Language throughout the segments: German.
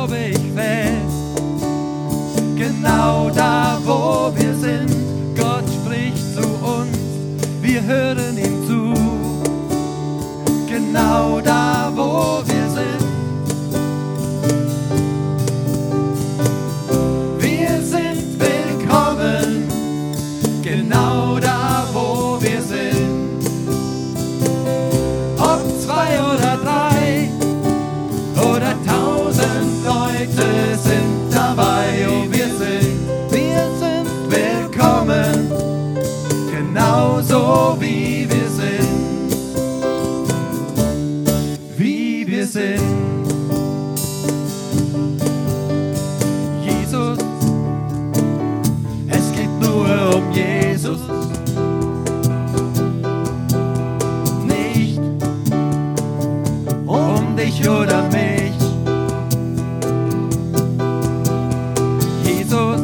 glaube ich fest, genau da, wo wir sind, Gott spricht zu uns, wir hören ihm zu. Genau da, wo wir sind. Wir sind willkommen, genau da, wo wir sind. Ob 2 oder 3 oder 1000 Leute sind dabei, oh, wir sind willkommen, genauso wie wir sind. Wie wir sind. Jesus, es geht nur um Jesus. Nicht um dich oder mich. Jesus,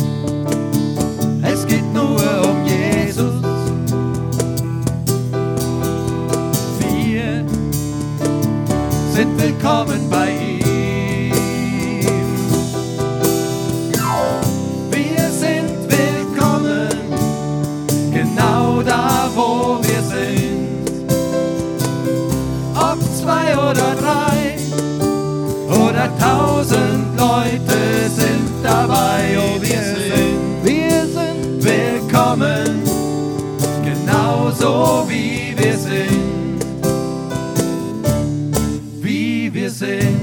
es geht nur um Jesus. Wir sind willkommen bei ihm. Wir sind willkommen, genau da, wo wir sind. Ob 2 oder 3 oder 1000 Leute sind dabei, oh, wir sind willkommen, genauso wie wir sind. Wie wir sind.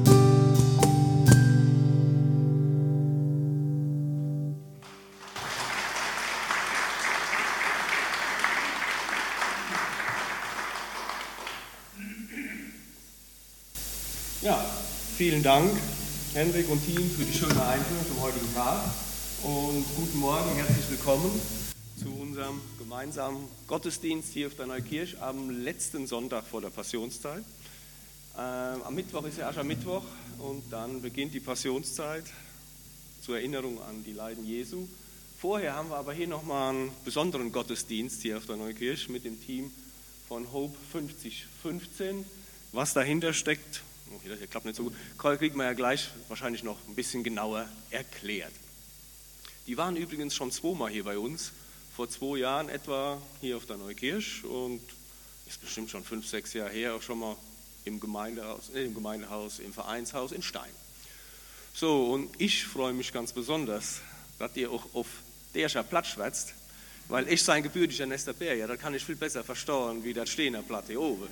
Ja, vielen Dank, Hendrik und Team, für die schöne Einführung zum heutigen Tag. Und guten Morgen, herzlich willkommen zu unserem gemeinsamen Gottesdienst hier auf der Neukirche am letzten Sonntag vor der Passionszeit. Am Mittwoch ist ja Aschermittwoch und dann beginnt die Passionszeit zur Erinnerung an die Leiden Jesu. Vorher haben wir aber hier nochmal einen besonderen Gottesdienst hier auf der Neukirche mit dem Team von Hope 5015. Was dahinter steckt, das klappt nicht so gut, kriegen wir ja gleich wahrscheinlich noch ein bisschen genauer erklärt. Die waren übrigens schon 2-mal hier bei uns, vor 2 Jahren etwa hier auf der Neukirche und ist bestimmt schon 5, 6 Jahre her, auch schon mal im Gemeindehaus, im Vereinshaus in Stein. So, und ich freue mich ganz besonders, dass ihr auch auf der Platz schwätzt, weil ich sein gebürtiger Nesterberg, ja, das kann ich viel besser verstehen, wie das Steiner Platt hier oben.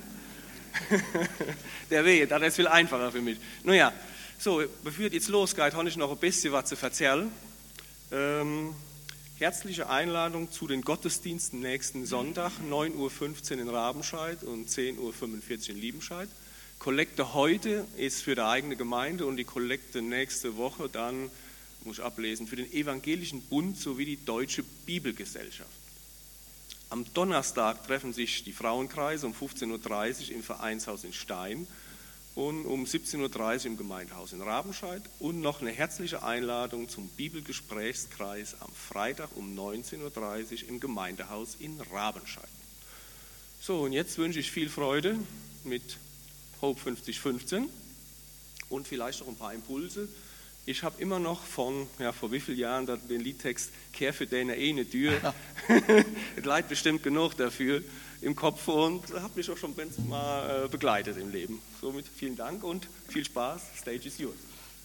Der Weg, das ist viel einfacher für mich. Naja, so, bevor es jetzt losgeht, habe ich noch ein bisschen was zu erzählen. Herzliche Einladung zu den Gottesdiensten nächsten Sonntag, 9:15 Uhr in Rabenscheid und 10:45 Uhr in Liebenscheid. Kollekte heute ist für die eigene Gemeinde und die Kollekte nächste Woche dann, muss ich ablesen, für den Evangelischen Bund sowie die Deutsche Bibelgesellschaft. Am Donnerstag treffen sich die Frauenkreise um 15:30 Uhr im Vereinshaus in Stein und um 17:30 Uhr im Gemeindehaus in Rabenscheid und noch eine herzliche Einladung zum Bibelgesprächskreis am Freitag um 19:30 Uhr im Gemeindehaus in Rabenscheid. So, und jetzt wünsche ich viel Freude mit Hope 5015 und vielleicht auch ein paar Impulse. Ich habe immer noch vor wie vielen Jahren den Liedtext "Kehr für deine eine Tür", es leid bestimmt genug dafür im Kopf und hat mich auch schon mal begleitet im Leben. Somit vielen Dank und viel Spaß. Stage is yours.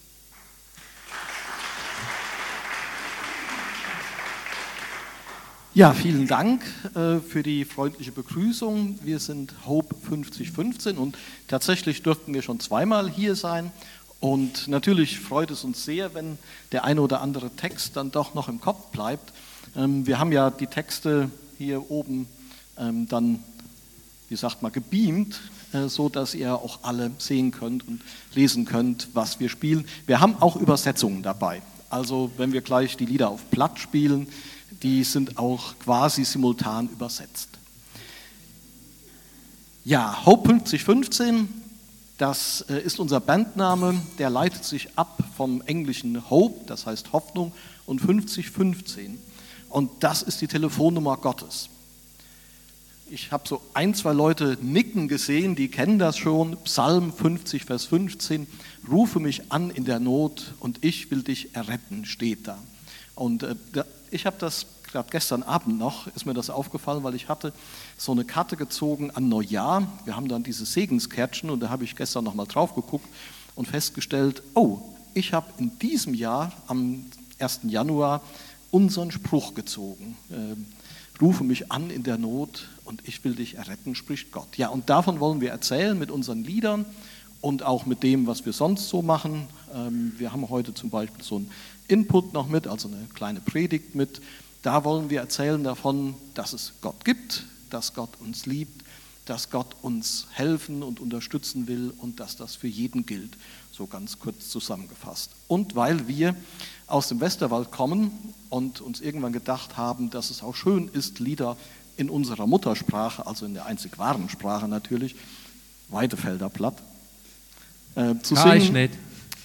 Ja, vielen Dank für die freundliche Begrüßung. Wir sind Hope 5015 und tatsächlich durften wir schon 2-mal hier sein. Und natürlich freut es uns sehr, wenn der eine oder andere Text dann doch noch im Kopf bleibt. Wir haben ja die Texte hier oben dann, wie sagt man, gebeamt, so dass ihr auch alle sehen könnt und lesen könnt, was wir spielen. Wir haben auch Übersetzungen dabei. Also wenn wir gleich die Lieder auf Platt spielen, die sind auch quasi simultan übersetzt. Ja, Hope 5015, das ist unser Bandname, der leitet sich ab vom englischen Hope, das heißt Hoffnung, und 5015. Und das ist die Telefonnummer Gottes. Ich habe so 1, 2 Leute nicken gesehen, die kennen das schon. Psalm 50, Vers 15. Rufe mich an in der Not und ich will dich erretten, steht da. Und ich habe das gerade gestern Abend noch, ist mir das aufgefallen, weil ich hatte so eine Karte gezogen an Neujahr. Wir haben dann diese Segenskärtchen und da habe ich gestern nochmal drauf geguckt und festgestellt, oh, ich habe in diesem Jahr am 1. Januar unseren Spruch gezogen. Rufe mich an in der Not und ich will dich erretten, spricht Gott. Ja, und davon wollen wir erzählen mit unseren Liedern und auch mit dem, was wir sonst so machen. Wir haben heute zum Beispiel so einen Input noch mit, also eine kleine Predigt mit. Da wollen wir erzählen davon, dass es Gott gibt, dass Gott uns liebt, dass Gott uns helfen und unterstützen will und dass das für jeden gilt, so ganz kurz zusammengefasst. Und weil wir aus dem Westerwald kommen und uns irgendwann gedacht haben, dass es auch schön ist, Lieder in unserer Muttersprache, also in der einzig wahren Sprache natürlich, Weidefelder Platt, zu singen. Ich nicht.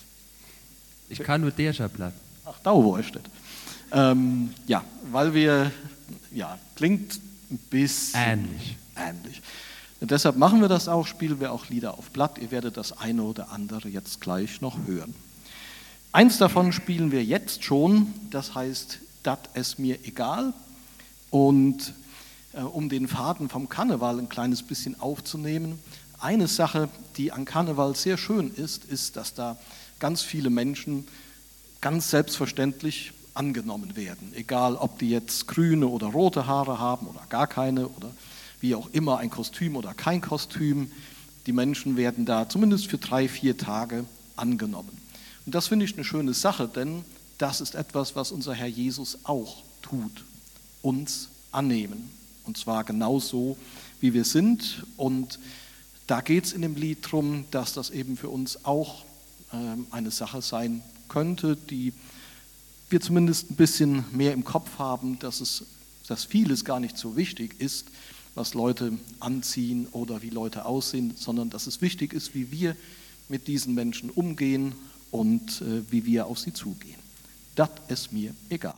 Ich kann nur Derscher Platt. Ach, da wo er steht. Ja, weil wir, klingt ein bisschen ähnlich. Und deshalb machen wir das auch, spielen wir auch Lieder auf Platt. Ihr werdet das eine oder andere jetzt gleich noch hören. Eins davon spielen wir jetzt schon, das heißt, dat es mir egal. Und um den Faden vom Karneval ein kleines bisschen aufzunehmen, eine Sache, die an Karneval sehr schön ist, dass da ganz viele Menschen ganz selbstverständlich angenommen werden. Egal, ob die jetzt grüne oder rote Haare haben oder gar keine oder wie auch immer, ein Kostüm oder kein Kostüm. Die Menschen werden da zumindest für 3, 4 Tage angenommen. Und das finde ich eine schöne Sache, denn das ist etwas, was unser Herr Jesus auch tut, uns annehmen. Und zwar genauso, wie wir sind. Und da geht es in dem Lied darum, dass das eben für uns auch eine Sache sein könnte, die wir zumindest ein bisschen mehr im Kopf haben, dass vieles gar nicht so wichtig ist, was Leute anziehen oder wie Leute aussehen, sondern dass es wichtig ist, wie wir mit diesen Menschen umgehen und wie wir auf sie zugehen. Das ist mir egal.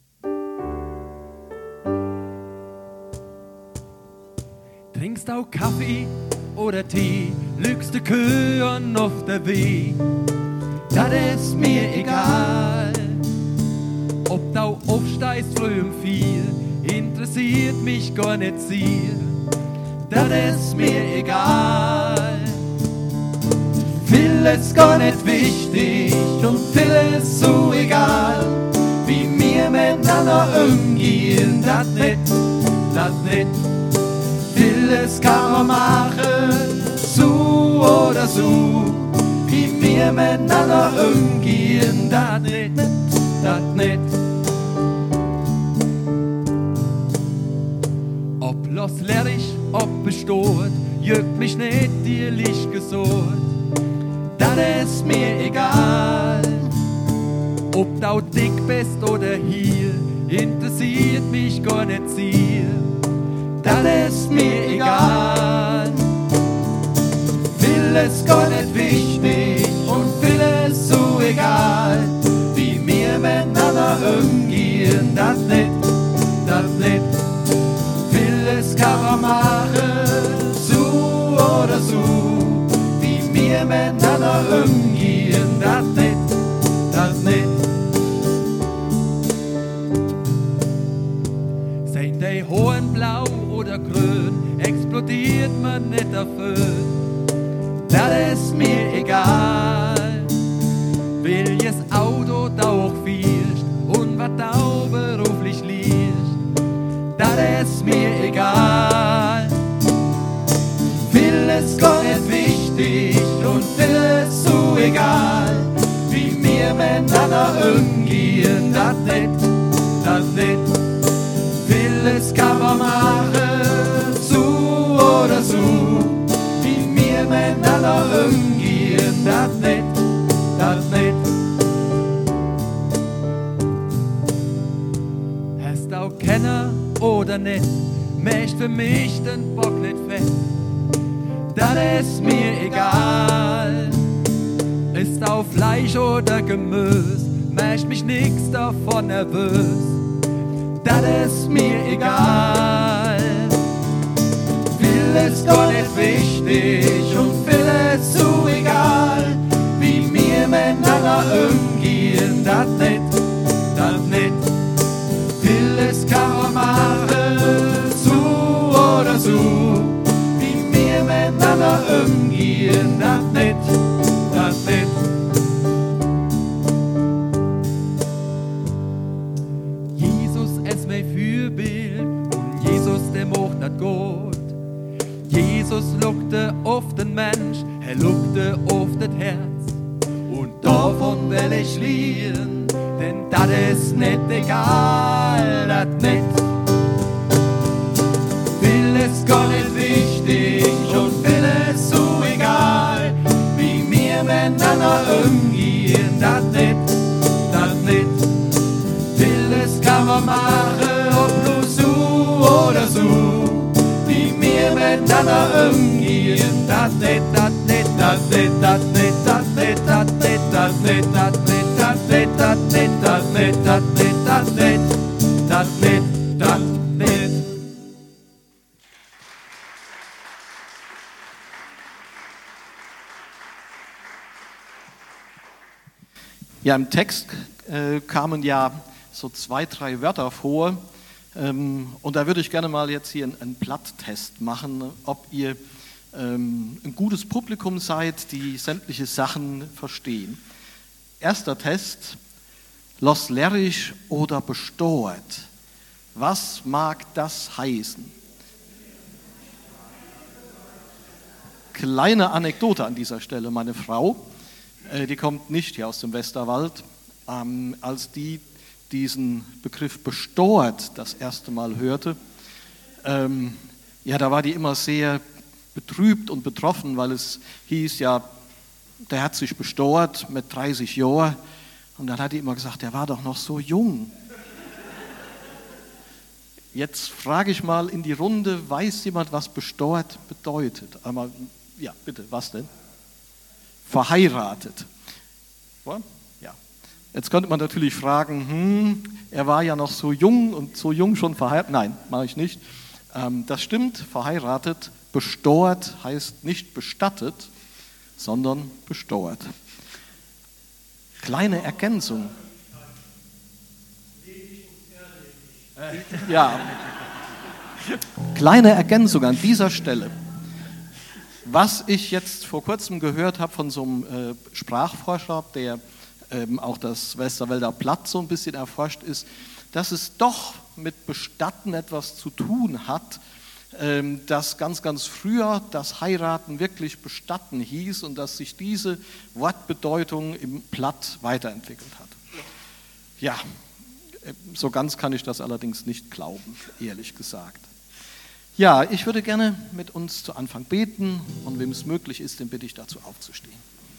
Trinkst du Kaffee oder Tee, lügst du Kühen auf der Weg, das ist mir egal. Ob du aufsteigst früh um 4, interessiert mich gar nicht sehr, das ist mir egal. Viel ist gar nicht wichtig und viel ist so egal, wie wir miteinander umgehen, das nicht. Vieles kann man machen, so oder so, wie wir miteinander umgehen, das nicht. Ob los lehrlich, ob besteht, juckt mich nicht, dir Licht gesucht, das ist mir egal. Ob du dick bist oder hier, interessiert mich gar nicht sehr, das ist mir egal. Viel ist gar nicht wichtig und viel ist so egal, wie wir miteinander umgehen, das nicht. Vieles kann man machen, so oder so, wie wir miteinander umgehen, das nicht. Seid die Hohen blau oder grün, explodiert man nicht dafür, das ist mir egal. Welches Auto du auch fährst und was du beruflich liest, das ist mir egal. Viel ist gar nicht wichtig und viel ist so egal, wie wir miteinander umgehen, das nicht. Vieles kann man machen, so oder so, wie wir miteinander umgehen, das nicht. Hast du Kenner oder nicht, möcht für mich den Bock nicht fett, das ist mir egal. Ist auf Fleisch oder Gemüse, möcht mich nix davon nervös, das ist mir egal. Vieles gar nicht wichtig und vieles zu egal, wie wir miteinander umgehen, das nicht. Vieles kann man machen, so oder so, wie wir miteinander umgehen, das nicht. Jesus ist mein Fürbild und Jesus, der macht das gut. Jesus lugte auf den Mensch, lugte auf das Herz. Und davon will ich lernen, denn das ist nicht egal, das nicht. Vieles gar nicht wichtig und vieles so egal, wie wir miteinander umgehen, das nicht. Vieles kann man machen, ob nur so oder so, wie wir miteinander umgehen, das nicht. Ja, im Text kamen ja so 2, 3 Wörter vor. Und da würde ich gerne mal jetzt hier einen Platttest machen, ob ihr ein gutes Publikum seid, die sämtliche Sachen verstehen. Erster Test: Los lerisch oder bestort. Was mag das heißen? Kleine Anekdote an dieser Stelle. Meine Frau, die kommt nicht hier aus dem Westerwald, als die diesen Begriff bestort das erste Mal hörte, ja, da war die immer sehr betrübt und betroffen, weil es hieß, ja, der hat sich bestort mit 30 Jahren. Und dann hat die immer gesagt, der war doch noch so jung. Jetzt frage ich mal in die Runde, weiß jemand, was bestort bedeutet? Einmal, ja, bitte, was denn? Verheiratet. Ja. Jetzt könnte man natürlich fragen, er war ja noch so jung und so jung schon verheiratet. Nein, mache ich nicht. Das stimmt, verheiratet. Bestort heißt nicht bestattet, sondern bestort. Kleine Ergänzung. Ja. Kleine Ergänzung an dieser Stelle. Was ich jetzt vor kurzem gehört habe von so einem Sprachforscher, der auch das Westerwälder Platt so ein bisschen erforscht ist, dass es doch mit Bestatten etwas zu tun hat, dass ganz, ganz früher das Heiraten wirklich Bestatten hieß und dass sich diese Wortbedeutung im Platt weiterentwickelt hat. Ja, so ganz kann ich das allerdings nicht glauben, ehrlich gesagt. Ja, ich würde gerne mit uns zu Anfang beten und wem es möglich ist, den bitte ich dazu aufzustehen.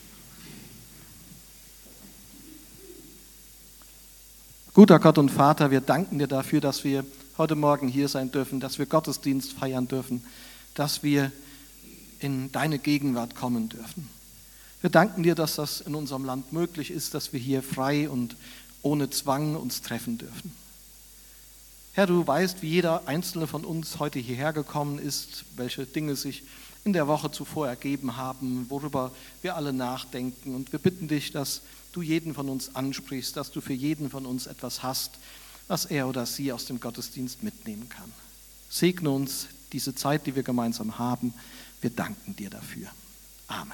Guter Gott und Vater, wir danken dir dafür, dass wir heute Morgen hier sein dürfen, dass wir Gottesdienst feiern dürfen, dass wir in deine Gegenwart kommen dürfen. Wir danken dir, dass das in unserem Land möglich ist, dass wir hier frei und ohne Zwang uns treffen dürfen. Herr, du weißt, wie jeder Einzelne von uns heute hierher gekommen ist, welche Dinge sich in der Woche zuvor ergeben haben, worüber wir alle nachdenken. Und wir bitten dich, dass du jeden von uns ansprichst, dass du für jeden von uns etwas hast, was er oder sie aus dem Gottesdienst mitnehmen kann. Segne uns diese Zeit, die wir gemeinsam haben. Wir danken dir dafür. Amen.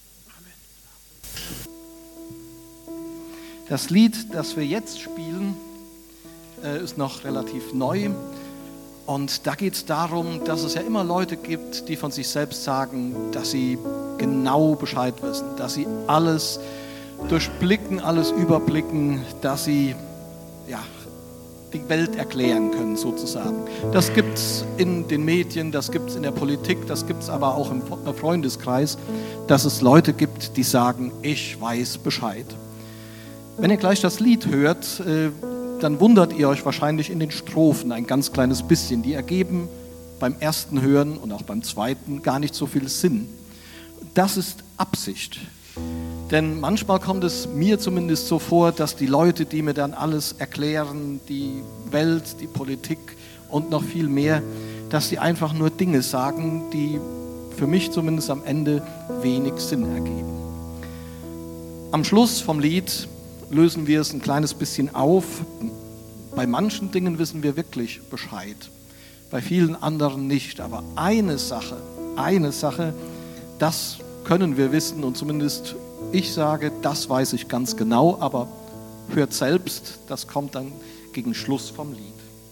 Das Lied, das wir jetzt spielen, ist noch relativ neu. Und da geht es darum, dass es ja immer Leute gibt, die von sich selbst sagen, dass sie genau Bescheid wissen, dass sie alles durchblicken, alles überblicken, dass sie die Welt erklären können sozusagen. Das gibt es in den Medien, das gibt es in der Politik, das gibt es aber auch im Freundeskreis, dass es Leute gibt, die sagen, ich weiß Bescheid. Wenn ihr gleich das Lied hört, dann wundert ihr euch wahrscheinlich in den Strophen ein ganz kleines bisschen. Die ergeben beim ersten Hören und auch beim zweiten gar nicht so viel Sinn. Das ist Absicht. Denn manchmal kommt es mir zumindest so vor, dass die Leute, die mir dann alles erklären, die Welt, die Politik und noch viel mehr, dass sie einfach nur Dinge sagen, die für mich zumindest am Ende wenig Sinn ergeben. Am Schluss vom Lied lösen wir es ein kleines bisschen auf. Bei manchen Dingen wissen wir wirklich Bescheid, bei vielen anderen nicht. Aber eine Sache, das können wir wissen und zumindest ich sage, das weiß ich ganz genau, aber hört selbst, das kommt dann gegen Schluss vom Lied.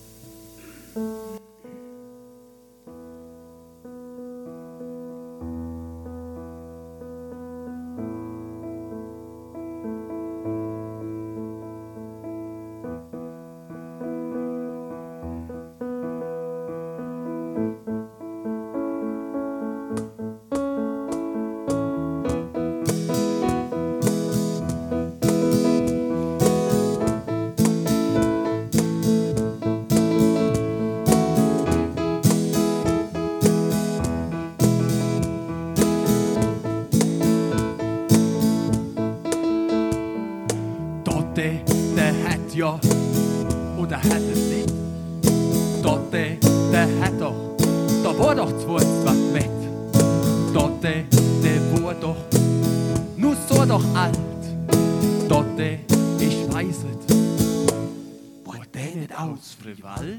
Der hat ja, oder hat es nicht? Dort, der hat doch, da war doch zweites was mit. Dort, der war doch, nur so doch alt. Dort, ich weiß es, war der nicht aus Friwald?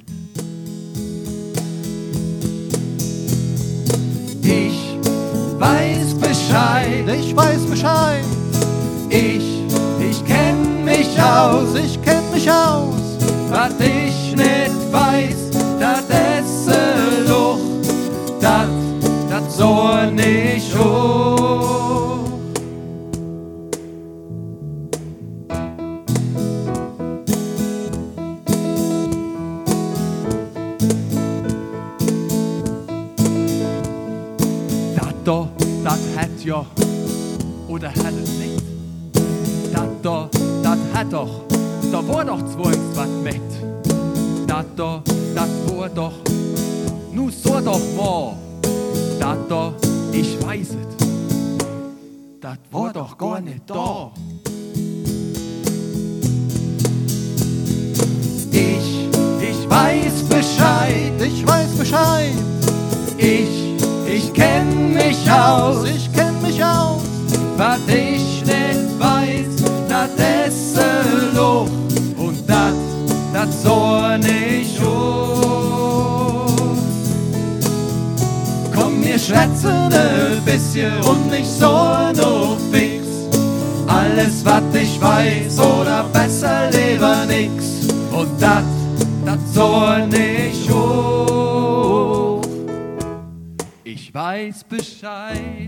Ich weiß Bescheid, Ich weiß Bescheid, ich kenn mich aus, was ich nicht weiß, das ist Luch, das so nicht hoch. Das hat ja, oder hat es nicht? Das hat doch, da war doch zweites was mit. Das war doch, nu so doch mal. Das ich weiß es, das war doch gar nicht da. Ich weiß Bescheid, ich kenn mich aus, was ich nicht weiß, das ist Luch und das so nicht hoch. Komm, wir schwätzen ein bisschen und nicht so nur fix. Alles, was ich weiß, oder besser lieber nix. Und das so nicht hoch. Ich weiß Bescheid.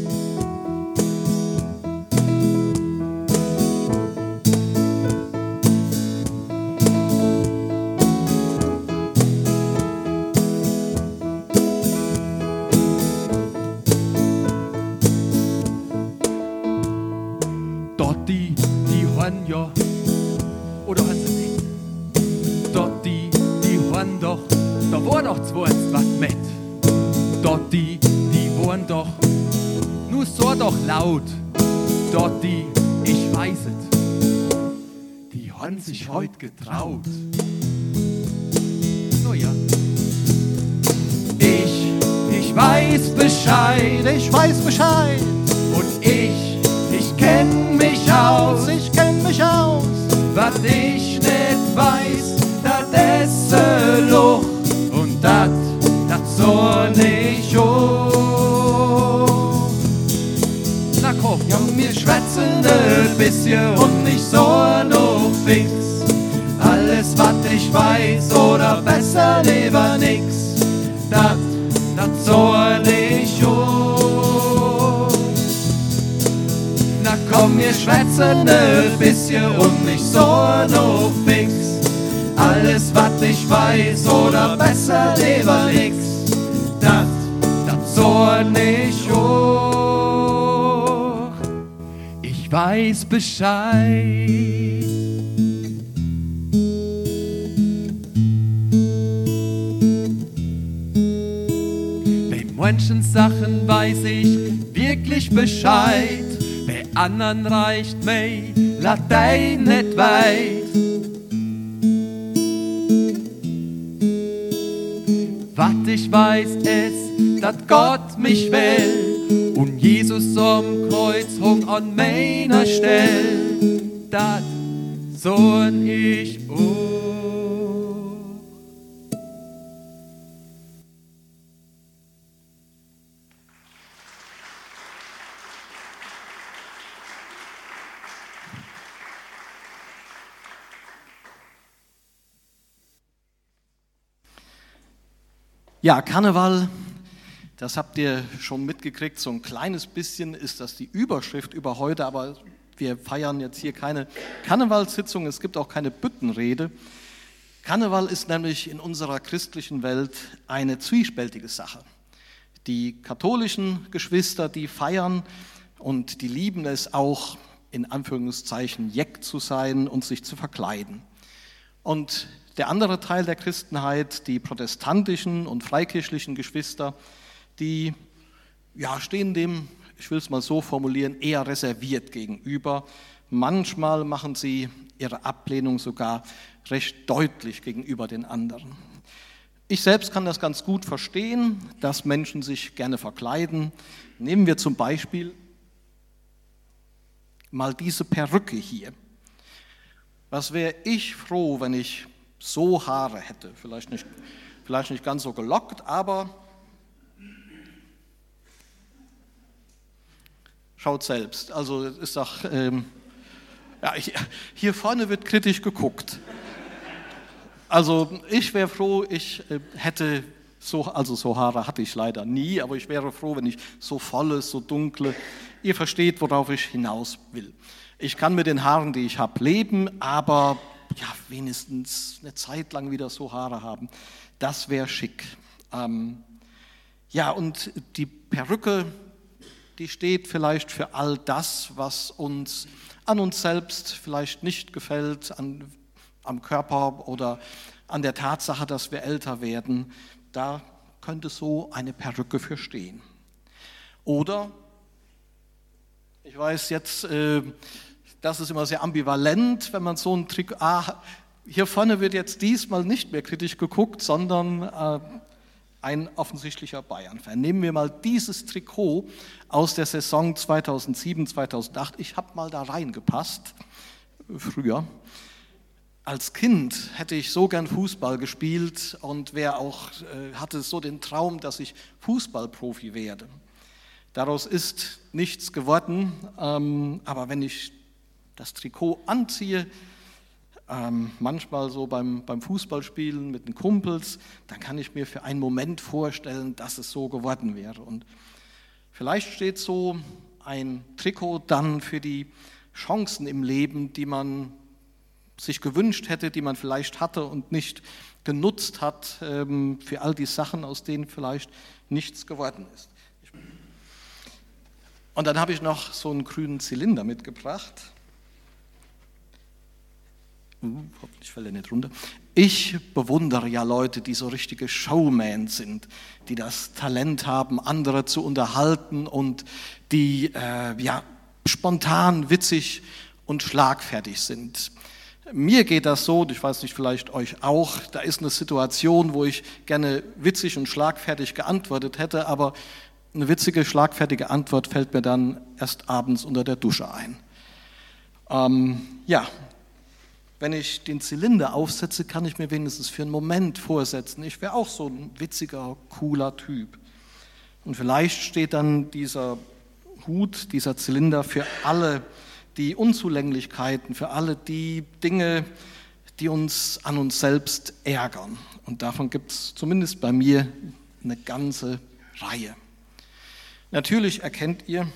Dort die hören ja, oder hören sie nicht? Dort die hören doch, da war doch zweites was mit. Dort die waren doch, nur so doch laut. Dort die, ich weiß es, die haben sich heut getraut. So ja. Ich weiß Bescheid, und ich kenn mich aus, was ich nicht weiß, das ist Luch und das so nicht hoch. Na komm, ja, wir schwätzen ein bisschen und nicht so nur fix. Alles, was ich weiß, oder besser lieber nix, das so nicht hoch. Na komm, wir schwätzen ein bisschen und nicht so nur fix. Alles, was ich weiß, oder besser lieber nix, das so nicht hoch. Ich weiß Bescheid. Bei manchen Sachen weiß ich wirklich Bescheid. Bei anderen reicht mei Latein nicht weit. wat ich weiß es, dat Gott mich will und Jesus am Kreuz hung an meiner Stelle, dat so'n ich auch. Ja, Karneval, das habt ihr schon mitgekriegt, so ein kleines bisschen ist das die Überschrift über heute, aber wir feiern jetzt hier keine Karnevalssitzung, es gibt auch keine Büttenrede. Karneval ist nämlich in unserer christlichen Welt eine zwiespältige Sache. Die katholischen Geschwister, die feiern und die lieben es auch, in Anführungszeichen, Jeck zu sein und sich zu verkleiden. Und der andere Teil der Christenheit, die protestantischen und freikirchlichen Geschwister, die stehen dem, ich will es mal so formulieren, eher reserviert gegenüber. Manchmal machen sie ihre Ablehnung sogar recht deutlich gegenüber den anderen. Ich selbst kann das ganz gut verstehen, dass Menschen sich gerne verkleiden. Nehmen wir zum Beispiel mal diese Perücke hier. Was wäre ich froh, wenn ich so Haare hätte, vielleicht nicht ganz so gelockt, aber schaut selbst. Also ist doch, hier vorne wird kritisch geguckt. Also ich wäre froh, ich hätte so Haare hatte ich leider nie, aber ich wäre froh, wenn ich so volles, so dunkle, ihr versteht, worauf ich hinaus will. Ich kann mit den Haaren, die ich habe, leben, aber wenigstens eine Zeit lang wieder so Haare haben, das wäre schick. Und die Perücke, die steht vielleicht für all das, was uns an uns selbst vielleicht nicht gefällt, am Körper oder an der Tatsache, dass wir älter werden. Da könnte so eine Perücke für stehen. Oder, ich weiß jetzt, das ist immer sehr ambivalent, wenn man so einen Trick, hier vorne wird jetzt diesmal nicht mehr kritisch geguckt, sondern ein offensichtlicher Bayern-Fan. Nehmen wir mal dieses Trikot aus der Saison 2007, 2008. Ich habe mal da reingepasst, früher. Als Kind hätte ich so gern Fußball gespielt und hatte so den Traum, dass ich Fußballprofi werde. Daraus ist nichts geworden, aber wenn ich das Trikot anziehe, manchmal so beim Fußballspielen mit den Kumpels, dann kann ich mir für einen Moment vorstellen, dass es so geworden wäre. Und vielleicht steht so ein Trikot dann für die Chancen im Leben, die man sich gewünscht hätte, die man vielleicht hatte und nicht genutzt hat, für all die Sachen, aus denen vielleicht nichts geworden ist. Und dann habe ich noch so einen grünen Zylinder mitgebracht. Hoffentlich fällt er nicht runter. Ich bewundere ja Leute, die so richtige Showman sind, die das Talent haben, andere zu unterhalten und die spontan, witzig und schlagfertig sind. Mir geht das so, ich weiß nicht, vielleicht euch auch, da ist eine Situation, wo ich gerne witzig und schlagfertig geantwortet hätte, aber eine witzige, schlagfertige Antwort fällt mir dann erst abends unter der Dusche ein. Wenn ich den Zylinder aufsetze, kann ich mir wenigstens für einen Moment vorsetzen, ich wäre auch so ein witziger, cooler Typ. Und vielleicht steht dann dieser Hut, dieser Zylinder für alle die Unzulänglichkeiten, für alle die Dinge, die uns an uns selbst ärgern. Und davon gibt es zumindest bei mir eine ganze Reihe. Natürlich erkennt ihr,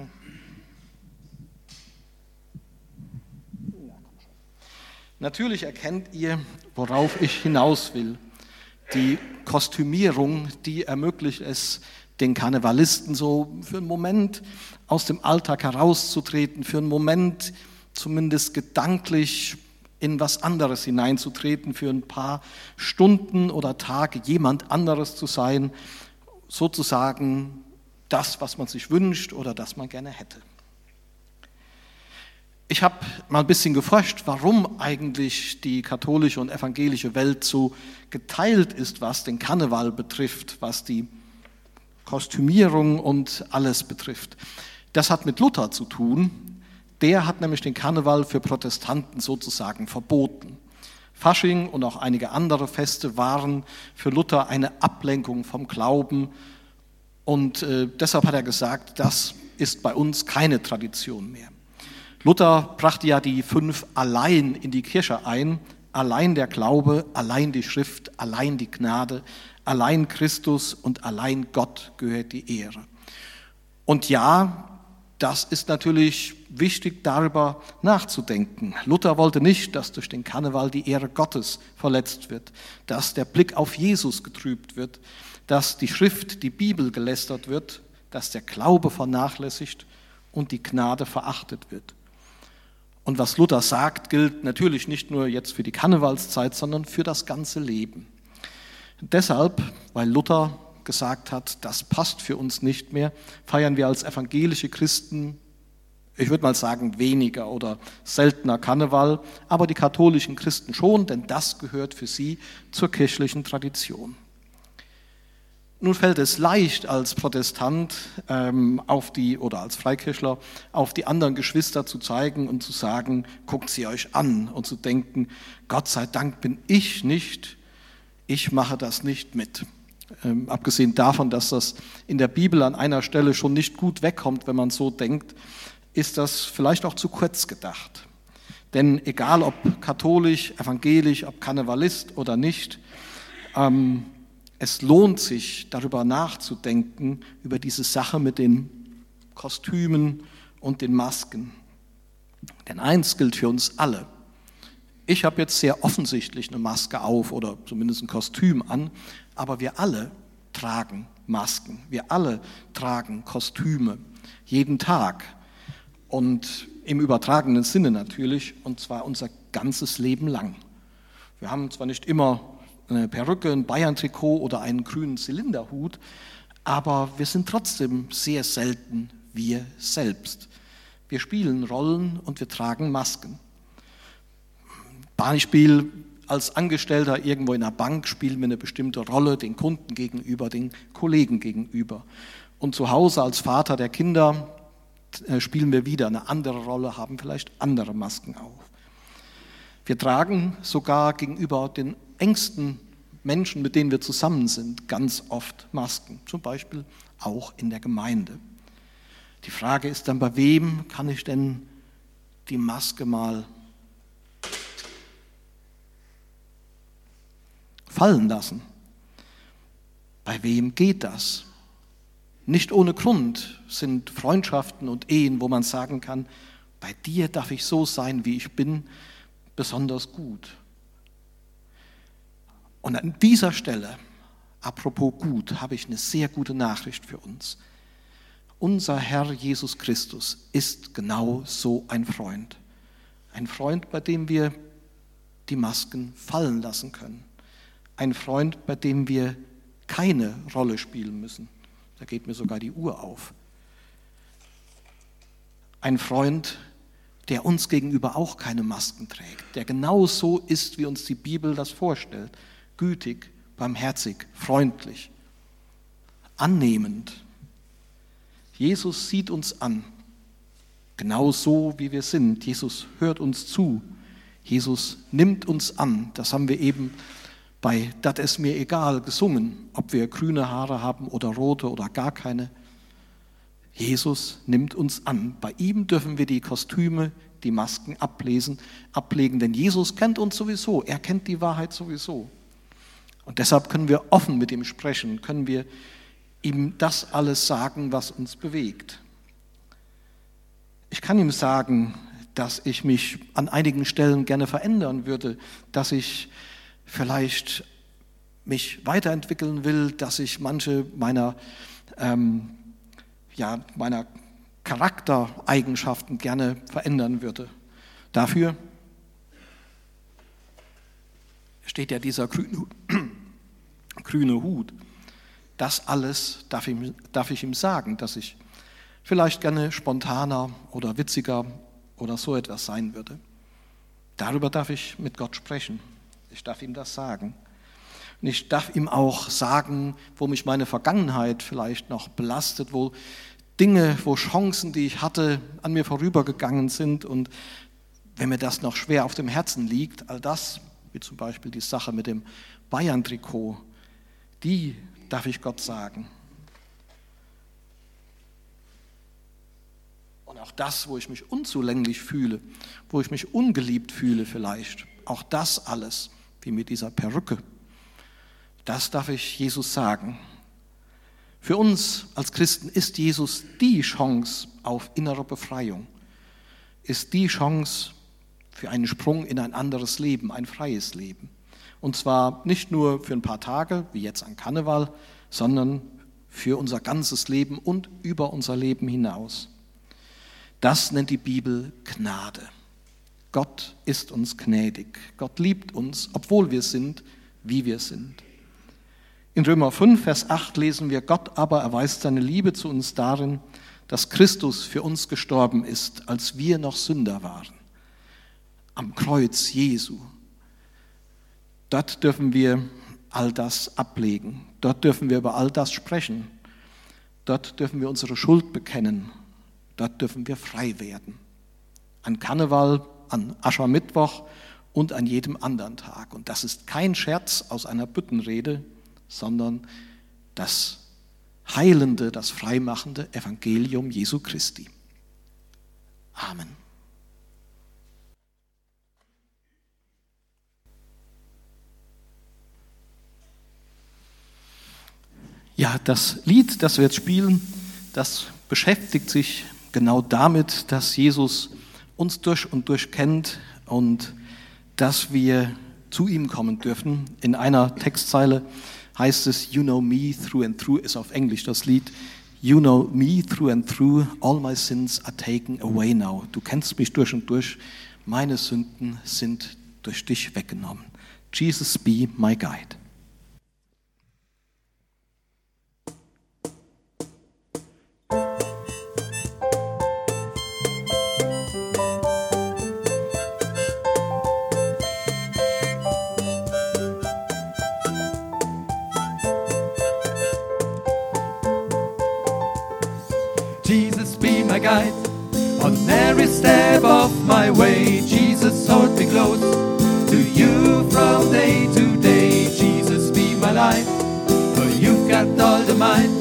worauf ich hinaus will. Die Kostümierung, die ermöglicht es den Karnevalisten so für einen Moment aus dem Alltag herauszutreten, für einen Moment zumindest gedanklich in was anderes hineinzutreten, für ein paar Stunden oder Tage jemand anderes zu sein, sozusagen das, was man sich wünscht oder das man gerne hätte. Ich habe mal ein bisschen geforscht, warum eigentlich die katholische und evangelische Welt so geteilt ist, was den Karneval betrifft, was die Kostümierung und alles betrifft. Das hat mit Luther zu tun. Der hat nämlich den Karneval für Protestanten sozusagen verboten. Fasching und auch einige andere Feste waren für Luther eine Ablenkung vom Glauben. Und deshalb hat er gesagt, das ist bei uns keine Tradition mehr. Luther brachte ja die 5 allein in die Kirche ein. Allein der Glaube, allein die Schrift, allein die Gnade, allein Christus und allein Gott gehört die Ehre. Und ja, das ist natürlich wichtig, darüber nachzudenken. Luther wollte nicht, dass durch den Karneval die Ehre Gottes verletzt wird, dass der Blick auf Jesus getrübt wird, dass die Schrift, die Bibel gelästert wird, dass der Glaube vernachlässigt und die Gnade verachtet wird. Und was Luther sagt, gilt natürlich nicht nur jetzt für die Karnevalszeit, sondern für das ganze Leben. Deshalb, weil Luther gesagt hat, das passt für uns nicht mehr, feiern wir als evangelische Christen, ich würde mal sagen, weniger oder seltener Karneval, aber die katholischen Christen schon, denn das gehört für sie zur kirchlichen Tradition. Nun fällt es leicht als Protestant oder als Freikirchler auf die anderen Geschwister zu zeigen und zu sagen, guckt sie euch an und zu denken, Gott sei Dank bin ich nicht, ich mache das nicht mit. Abgesehen davon, dass das in der Bibel an einer Stelle schon nicht gut wegkommt, wenn man so denkt, ist das vielleicht auch zu kurz gedacht. Denn egal ob katholisch, evangelisch, ob Karnevalist oder nicht, es lohnt sich, darüber nachzudenken, über diese Sache mit den Kostümen und den Masken. Denn eins gilt für uns alle. Ich habe jetzt sehr offensichtlich eine Maske auf oder zumindest ein Kostüm an, aber wir alle tragen Masken, wir alle tragen Kostüme, jeden Tag und im übertragenen Sinne natürlich, und zwar unser ganzes Leben lang. Wir haben zwar nicht immer eine Perücke, ein Bayern-Trikot oder einen grünen Zylinderhut, aber wir sind trotzdem sehr selten wir selbst. Wir spielen Rollen und wir tragen Masken. Beispiel, als Angestellter irgendwo in einer Bank spielen wir eine bestimmte Rolle den Kunden gegenüber, den Kollegen gegenüber. Und zu Hause als Vater der Kinder spielen wir wieder eine andere Rolle, haben vielleicht andere Masken auf. Wir tragen sogar gegenüber den engsten Menschen, mit denen wir zusammen sind, ganz oft Masken, zum Beispiel auch in der Gemeinde. Die Frage ist dann, bei wem kann ich denn die Maske mal fallen lassen? Bei wem geht das? Nicht ohne Grund sind Freundschaften und Ehen, wo man sagen kann, bei dir darf ich so sein, wie ich bin, besonders gut. Und an dieser Stelle, apropos gut, habe ich eine sehr gute Nachricht für uns. Unser Herr Jesus Christus ist genau so ein Freund. Ein Freund, bei dem wir die Masken fallen lassen können. Ein Freund, bei dem wir keine Rolle spielen müssen. Da geht mir sogar die Uhr auf. Ein Freund, der uns gegenüber auch keine Masken trägt, der genau so ist, wie uns die Bibel das vorstellt. Gütig, barmherzig, freundlich, annehmend. Jesus sieht uns an, genau so, wie wir sind. Jesus hört uns zu. Jesus nimmt uns an. Das haben wir eben bei "Dat ist mir egal" gesungen, ob wir grüne Haare haben oder rote oder gar keine. Jesus nimmt uns an. Bei ihm dürfen wir die Kostüme, die Masken ablegen, denn Jesus kennt uns sowieso. Er kennt die Wahrheit sowieso. Und deshalb können wir offen mit ihm sprechen, können wir ihm das alles sagen, was uns bewegt. Ich kann ihm sagen, dass ich mich an einigen Stellen gerne verändern würde, dass ich vielleicht mich weiterentwickeln will, dass ich manche meiner Charaktereigenschaften gerne verändern würde. Dafür steht ja dieser grüne Hut. Das alles darf ich ihm sagen, dass ich vielleicht gerne spontaner oder witziger oder so etwas sein würde. Darüber darf ich mit Gott sprechen. Ich darf ihm das sagen. Und ich darf ihm auch sagen, wo mich meine Vergangenheit vielleicht noch belastet, wo Dinge, wo Chancen, die ich hatte, an mir vorübergegangen sind. Und wenn mir das noch schwer auf dem Herzen liegt, all das, wie zum Beispiel die Sache mit dem Bayern-Trikot, die darf ich Gott sagen. Und auch das, wo ich mich unzulänglich fühle, wo ich mich ungeliebt fühle vielleicht, auch das alles, wie mit dieser Perücke, das darf ich Jesus sagen. Für uns als Christen ist Jesus die Chance auf innere Befreiung, ist die Chance für einen Sprung in ein anderes Leben, ein freies Leben. Und zwar nicht nur für ein paar Tage, wie jetzt an Karneval, sondern für unser ganzes Leben und über unser Leben hinaus. Das nennt die Bibel Gnade. Gott ist uns gnädig. Gott liebt uns, obwohl wir sind, wie wir sind. In Römer 5, Vers 8 lesen wir, Gott aber erweist seine Liebe zu uns darin, dass Christus für uns gestorben ist, als wir noch Sünder waren. Am Kreuz Jesu. Dort dürfen wir all das ablegen. Dort dürfen wir über all das sprechen. Dort dürfen wir unsere Schuld bekennen. Dort dürfen wir frei werden. An Karneval, an Aschermittwoch und an jedem anderen Tag. Und das ist kein Scherz aus einer Büttenrede, sondern das heilende, das freimachende Evangelium Jesu Christi. Amen. Ja, das Lied, das wir jetzt spielen, das beschäftigt sich genau damit, dass Jesus uns durch und durch kennt und dass wir zu ihm kommen dürfen. In einer Textzeile heißt es, You know me through and through, ist auf Englisch das Lied. You know me through and through, all my sins are taken away now. Du kennst mich durch und durch, meine Sünden sind durch dich weggenommen. Jesus be my guide. Jesus be my guide on every step of my way. Jesus hold me close to you from day to day. Jesus be my light, for you've got all the might.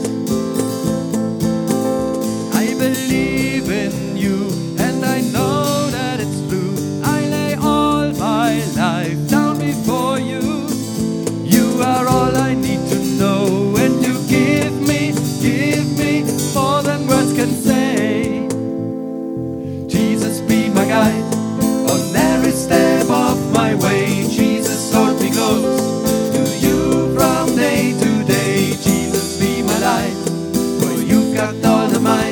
I believe in you and I know that it's true. I lay all my life down before you. You are all I need to know, and you give me more than words can say. Jesus be my guide on every step of my way. Jesus hold me close to you from day to day. Jesus be my light, for you've got all the might.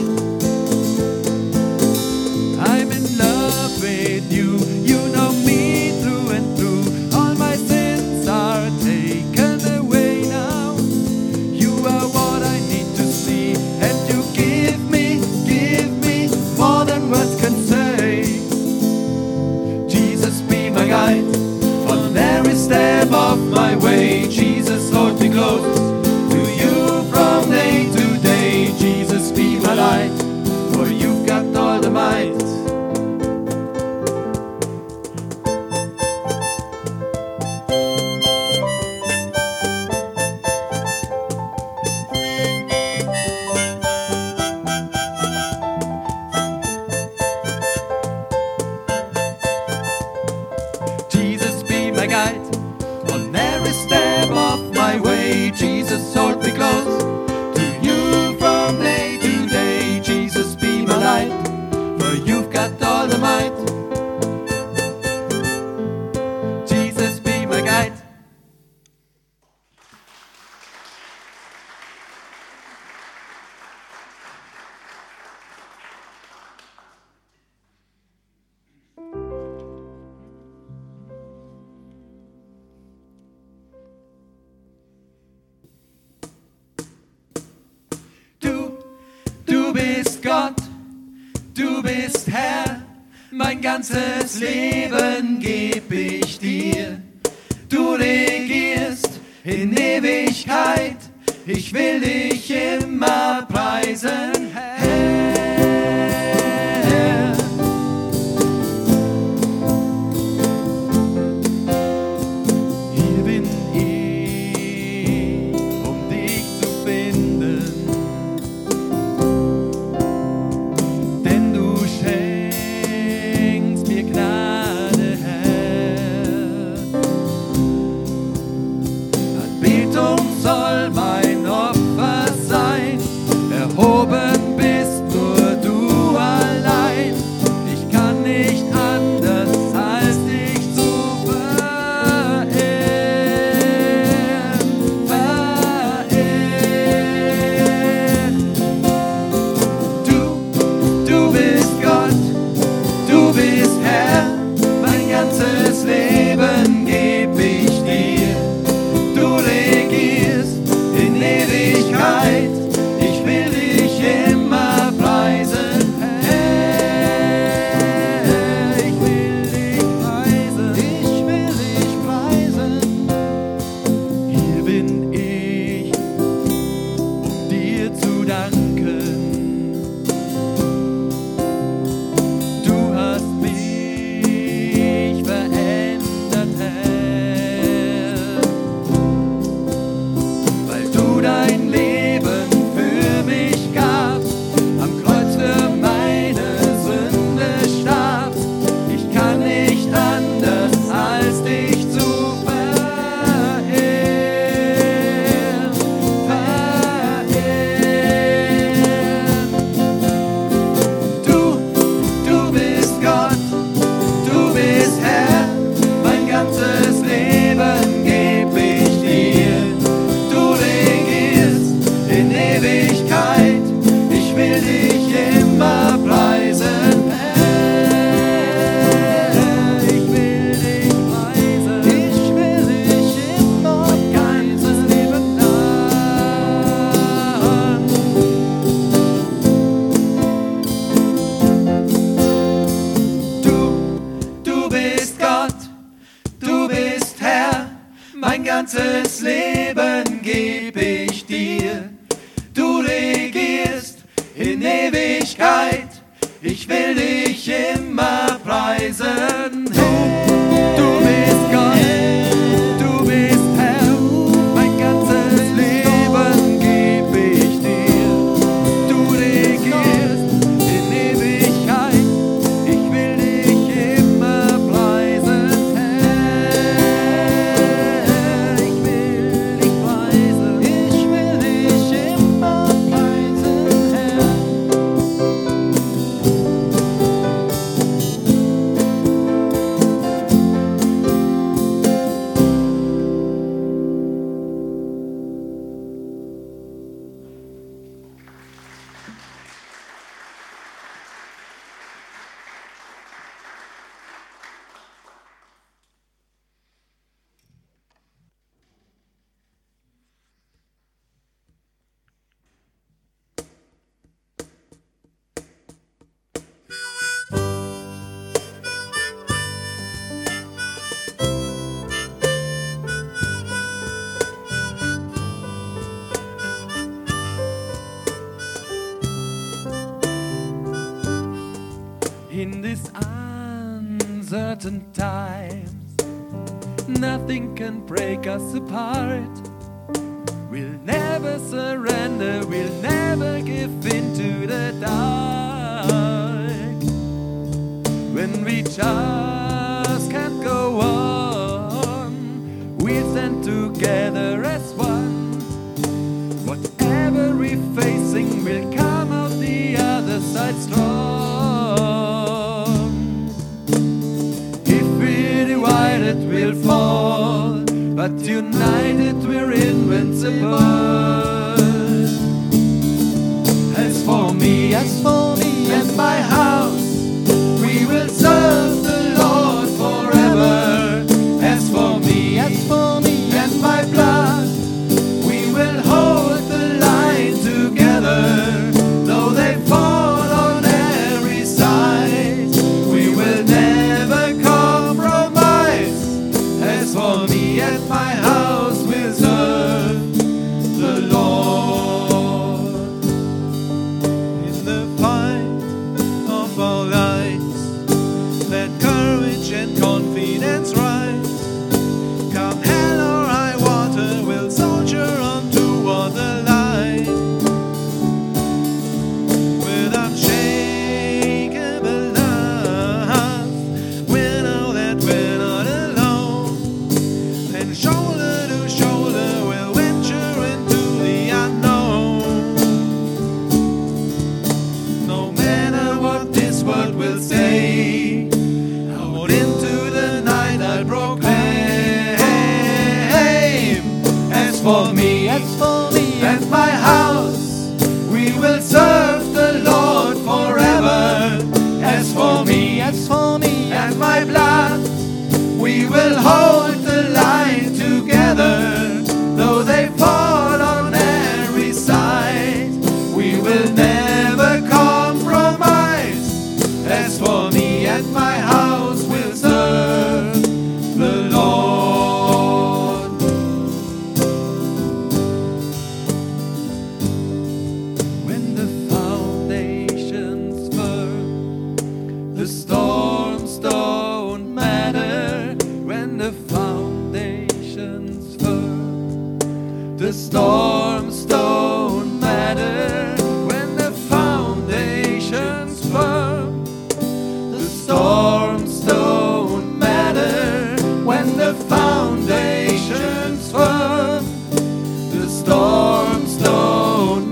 I'm in love with you, you know me through and through. All my sins are taken away now. You are what I need to see, and you give me more than words can say. Jesus be my guide on every step of my way. Jesus hold me close to you from day to day. Jesus be my light, for you've got all the might. Jesus be my guide on every step of my way. Jesus hold me close to you from day to day. Jesus be my light, for you've got all the might. Jesus be my guide. Du bist Gott, du bist Herr, mein ganzes Leben geb ich dir. Du regierst in Ewigkeit, ich will dich immer preisen, Herr. Hier bin ich, um dich zu finden, denn du schenkst mir Gnade, Herr. Anbetung soll mein Opfer sein, erhoben bist nur du allein. Ich kann nicht anders, als dich zu verehren, verehren. Du bist Gott, du bist Herr, mein ganzes Leben geb ich dir. Du regierst in Ewigkeit, ich will dich immer preisen, Herr. Ich will dich preisen, ich will dich preisen. Hier bin ich, um dir zu danken. Du hast mich verändert, Herr, weil du dein Leben für mich gabst, am Kreuz für meine Sünde starbst. Ich kann nicht anders, als dich zu verehren, verehren. Du bist Gott, du bist Herr, mein ganzes Leben geb ich dir. Du regierst in Ewigkeit, ich will dich immer preisen, Herr. Ich will dich preisen, ich will dich immer mein ganzes Leben lang. Du bist Gott, du bist Herr, mein ganzes Leben geb ich dir. Du regierst in Ewigkeit, ich will dich immer preisen, Herr. Du bist Gott, du bist Herr, mein ganzes Leben geb ich dir. Du regierst in Ewigkeit, ich will dich immer preisen, Herr. Ich will dich preisen, ich will dich immer preisen, Herr. In these uncertain times, nothing can break us apart. We'll never surrender, we'll never give in to the dark. When we just can't go on, we'll stand together as one. Whatever we're facing, we'll come out the other side strong. If we're divided, we'll fall, but united we're invincible. As for me and my house, we will serve the Lord forever. As for me and my blood, we will hold the line together. Though they fall on every side, we will let courage and confidence rise. Come hell or high water, we'll soldier on toward the light. With unshakable love, we know that we're not alone. And shoulder to shoulder, we'll venture into the unknown. No matter what this world will say, out into the night I'll proclaim. As for me and my house, we will serve the Lord forever. As for me and my blood, we will hold the line together. Though they fall on every side, we will never compromise. As for me and my house, we'll serve the Lord. When the foundation's firm, the storms don't matter. When the foundation's firm, the storms don't matter. When the foundation's firm, the storms don't matter. When the foundation's firm, the storms don't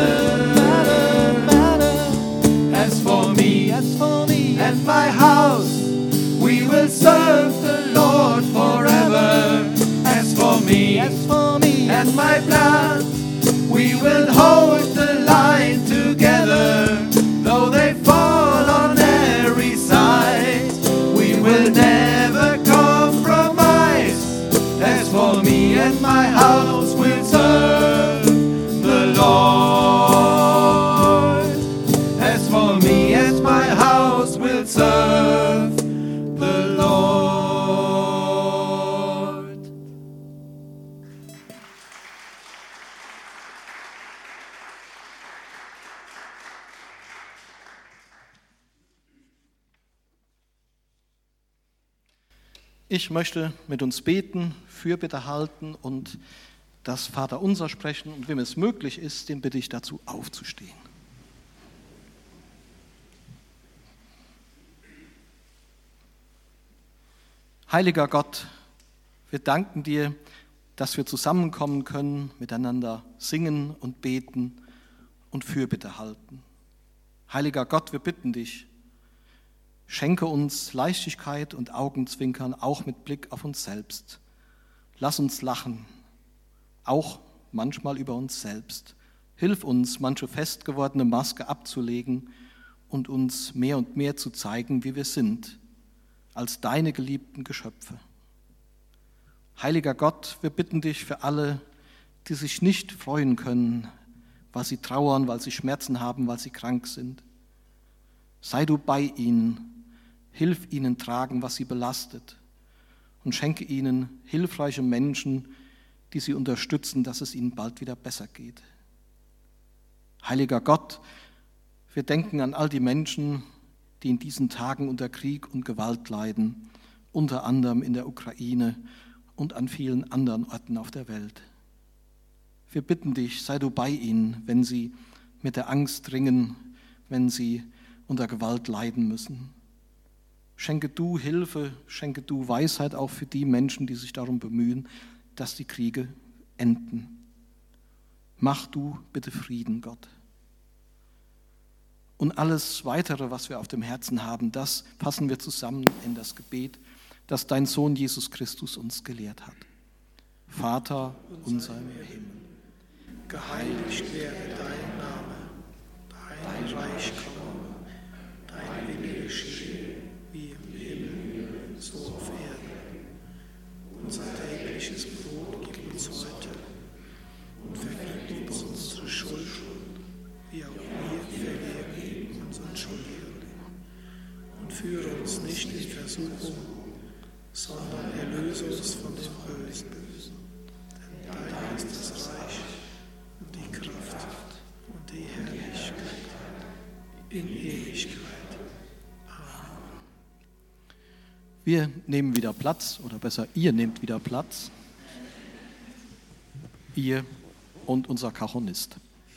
matter. As for me and my house, we will serve the Lord forever. As for me and my blood, we will hold the line together. Though they fall on every side, we will never compromise. As for me and my house, we'll serve the Lord. As for me and my house, we'll serve the Lord. Ich möchte mit uns beten, Fürbitte halten und das Vaterunser sprechen. Und wem es möglich ist, den bitte ich dazu aufzustehen. Heiliger Gott, wir danken dir, dass wir zusammenkommen können, miteinander singen und beten und Fürbitte halten. Heiliger Gott, wir bitten dich, schenke uns Leichtigkeit und Augenzwinkern, auch mit Blick auf uns selbst. Lass uns lachen, auch manchmal über uns selbst. Hilf uns, manche fest gewordene Maske abzulegen und uns mehr und mehr zu zeigen, wie wir sind, als deine geliebten Geschöpfe. Heiliger Gott, wir bitten dich für alle, die sich nicht freuen können, weil sie trauern, weil sie Schmerzen haben, weil sie krank sind. Sei du bei ihnen, hilf ihnen tragen, was sie belastet und schenke ihnen hilfreiche Menschen, die sie unterstützen, dass es ihnen bald wieder besser geht. Heiliger Gott, wir denken an all die Menschen, die in diesen Tagen unter Krieg und Gewalt leiden, unter anderem in der Ukraine und an vielen anderen Orten auf der Welt. Wir bitten dich, sei du bei ihnen, wenn sie mit der Angst ringen, wenn sie unter Gewalt leiden müssen. Schenke du Hilfe, schenke du Weisheit auch für die Menschen, die sich darum bemühen, dass die Kriege enden. Mach du bitte Frieden, Gott. Und alles Weitere, was wir auf dem Herzen haben, das fassen wir zusammen in das Gebet, das dein Sohn Jesus Christus uns gelehrt hat. Vater unser im Himmel, Geheiligt werde dein Name, dein Reich komme, dein Wille geschehe, wie im Himmel, so auf Erden. Unser tägliches Brot gib uns heute und vergib uns unsere Schuld, wie auch wir vergeben unseren Schuldigen. Und führe uns nicht in Versuchung, sondern erlöse uns von dem Bösen. Denn dein ist das Reich und die Kraft und die Herrlichkeit in Ewigkeit. Amen. Wir nehmen wieder Platz, oder besser, ihr nehmt wieder Platz. Ihr und unser Cajonist.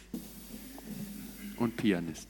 Und Pianist.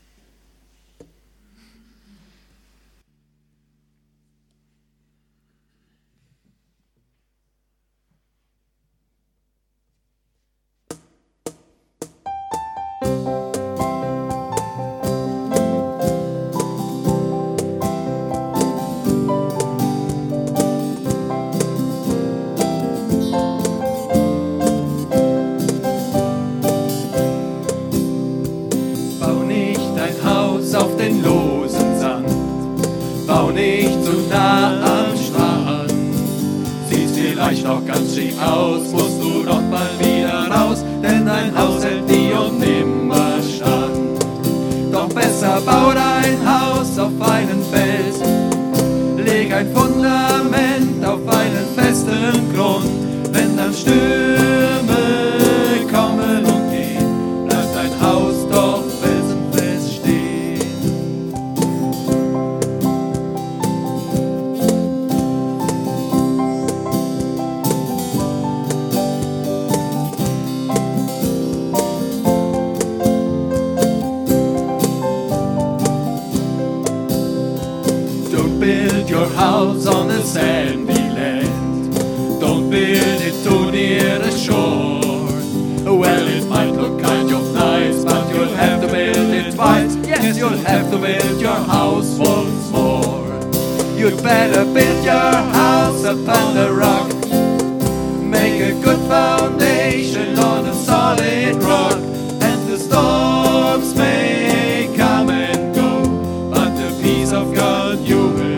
Doch ganz schick aus, musst du doch mal wieder raus, denn dein Haus hält nie und nimmer stand. Doch besser bau dein Haus auf einen Fels, leg ein Fundament auf einen festen Grund. Wenn dann Stürme kommen und gehen, bleibt dein Haus doch felsenfest stehen. Your house on the sandy land. Don't build it too near the shore. Well, it might look kind of nice, but you'll have to build it twice. Yes, you'll have to build your house once more. You'd better build your house upon the rock. Make a good foundation on a solid rock. And the storms may come and go, but the peace of God you will.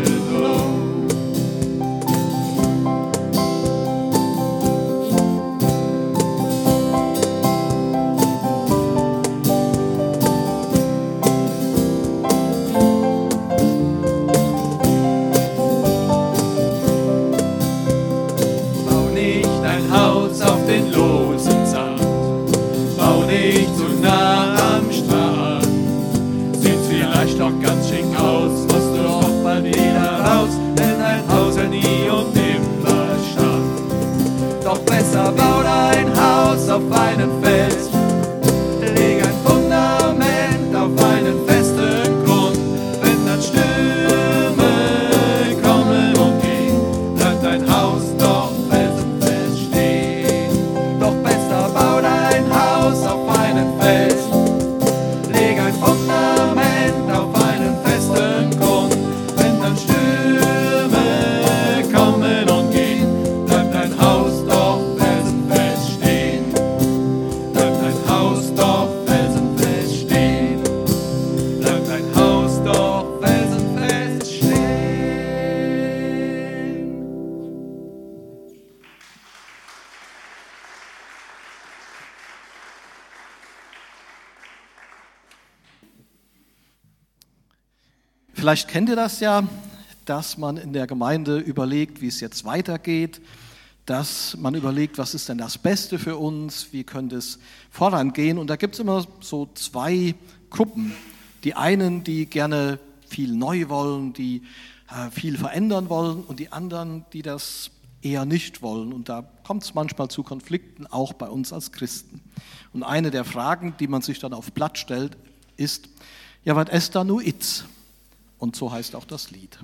Den losen Sand. Bau nicht zu nah am Strand. Sieht vielleicht doch ganz schick aus, musst du doch mal wieder raus, denn ein Haus ja nie und nimmer stand. Doch besser bau dein Haus auf einen Fels, leg ein Fundament auf einen festen Grund. Wenn dann Stürme kommen und gehen, bleibt dein Haus doch felsenfest stehen. Doch besser bau dein Haus auf einen Fels, leg ein Fundament auf einen festen Grund. Wenn dann Stürme kommen und gehen, bleibt dein Haus doch felsenfest stehen. Bleibt dein Haus doch felsenfest stehen. Bleibt dein Haus doch felsenfest stehen. Vielleicht kennt ihr das ja, dass man in der Gemeinde überlegt, wie es jetzt weitergeht, dass man überlegt, was ist denn das Beste für uns, wie könnte es vorangehen. Und da gibt es immer so zwei Gruppen. Die einen, die gerne viel neu wollen, die viel verändern wollen, und die anderen, die das eher nicht wollen. Und da kommt es manchmal zu Konflikten, auch bei uns als Christen. Und eine der Fragen, die man sich dann auf Blatt stellt, ist, ja, was ist da nu itz? Und so heißt auch das Lied.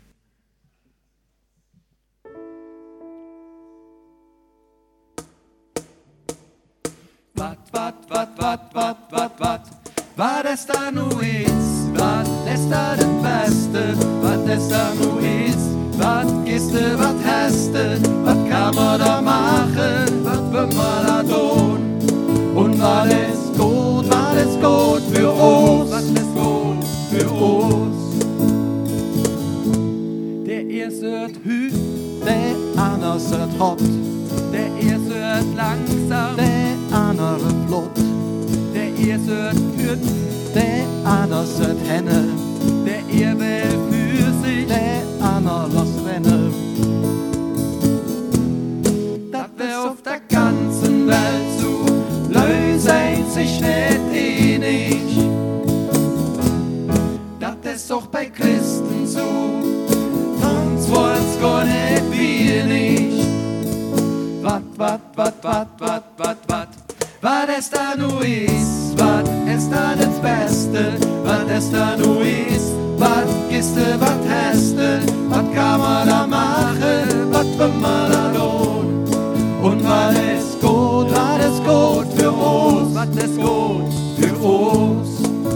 Wat ist da nu is? Wat ist da das Beste? Wat ist da nu is? Wat gehst du, wat hast du? Wat kann man da machen? Wat will man da tun? Und wat ist gut für uns? Was ist gut für uns? Der erste wird hü, Der andere wird hot, der erste wird langsam, der andere flott, der erste wird hüt, der andere wird henne, der er will für sich, der andere lässt rennen. dass wir auf der ganzen Welt zu lösen sich nicht einig. Das ist auch bei Christen so, uns es da nu ist, was es da das Beste, was es da nu ist, was giste, was heste, was kann man da machen, was will man da tun? Und was ist gut für uns, was ist gut für uns.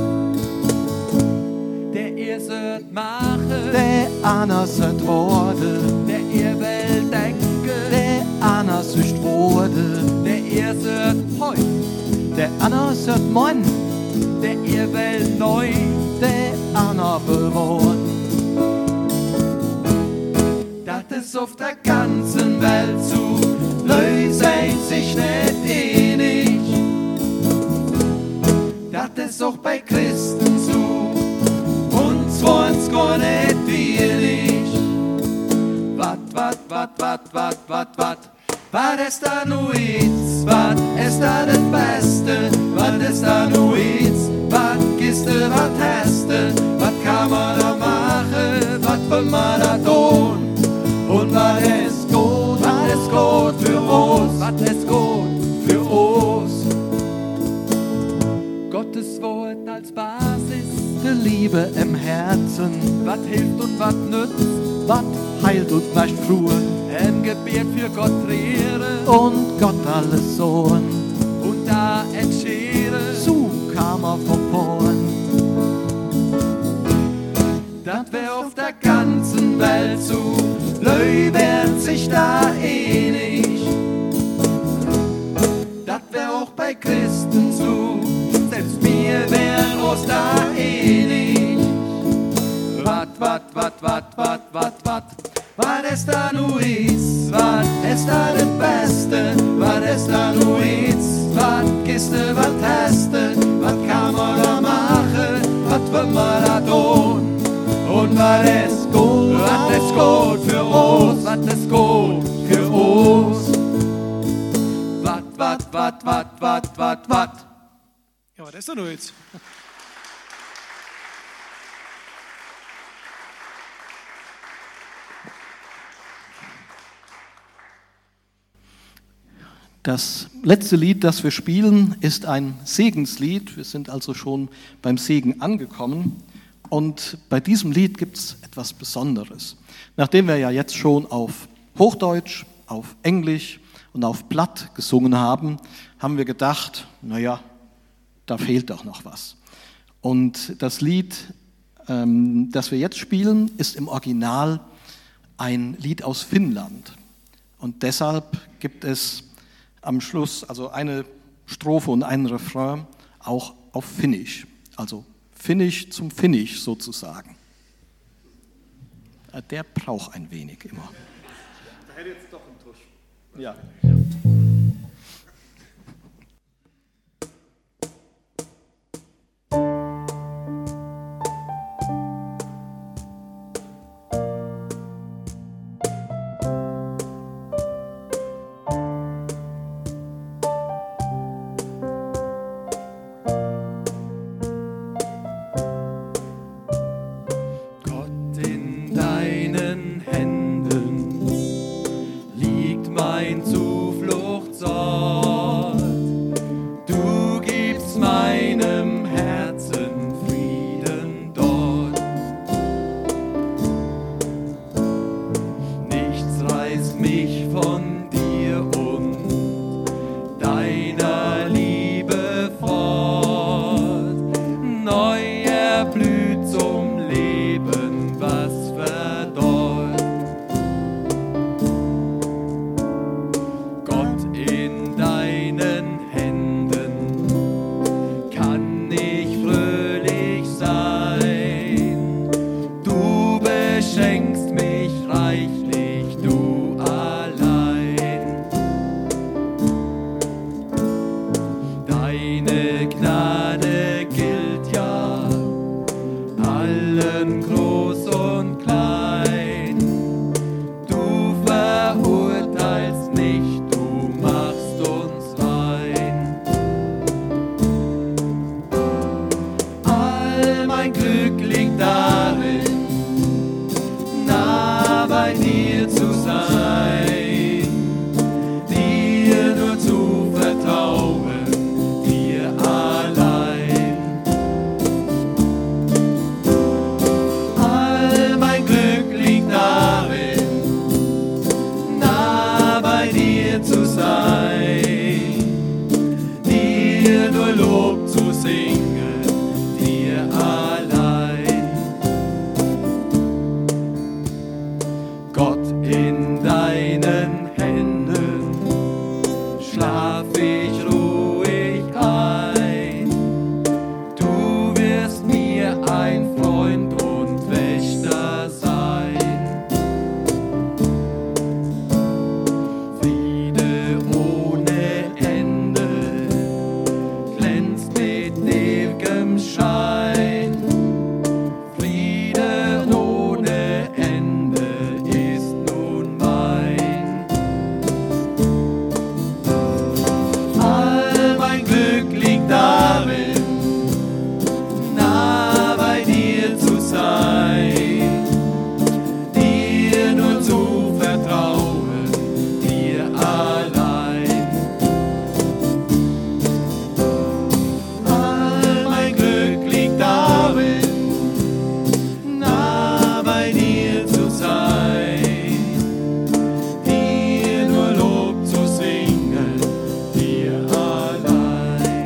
Der ihr sollt machen, der anders wurde, der ihr will denken, der anders ist wurde, der ihr sollt heut, der anders wird moin, der ihr will neu, der Anna bewohnt. das ist auf der ganzen Welt zu, lösen sich nicht einig. Das ist auch bei Christen zu, uns wollen's gar nicht wenig. Was ist da nu ist, was ist da das Beste, was ist da nu ist, was giste, was heste, was kann man da machen, was will man da tun? Und was ist gut für uns, was ist gut für uns. Gottes Wort als Basis, Die Liebe im Herzen, was hilft und was nützt, was heilt und macht froh, ein Gebet für Gott rehre und Gott alles Sohn. und da entschere, So kam er vom Porn. das wär auf der ganzen Welt zu, löwen sich da einig. Das wär auch bei Christen zu, selbst wir wären uns da einig. Was es da nu ist, was es da das Beste, was es da nu ist, was giste, was heste, was kann man da machen, was will man da tun? Und was ist gut für uns, was ist gut für uns. Was? Ja, was ist denn jetzt? Das letzte Lied, das wir spielen, ist ein Segenslied. Wir sind also schon beim Segen angekommen. Und bei diesem Lied gibt es etwas Besonderes. Nachdem wir ja jetzt schon auf Hochdeutsch, auf Englisch und auf Platt gesungen haben, haben wir gedacht, naja, da fehlt doch noch was. Und das Lied, das wir jetzt spielen, ist im Original ein Lied aus Finnland. Und deshalb gibt es am Schluss also eine Strophe und einen Refrain auch auf Finnisch. Also Finnisch zum Finnisch sozusagen. Der braucht ein wenig immer. Da hätte jetzt doch einen Tusch. Ja. Gott, in deinen Händen schlaf ich ruhig ein. Du wirst mir ein Freund und Wächter sein. Friede ohne Ende glänzt mit ewigem Schein. Friede ohne Ende ist nun mein. All mein Glück liegt darin, nah bei dir zu sein, dir nur zu vertrauen, dir allein. All mein Glück liegt darin, nah bei dir zu sein, dir nur Lob zu singen, dir allein.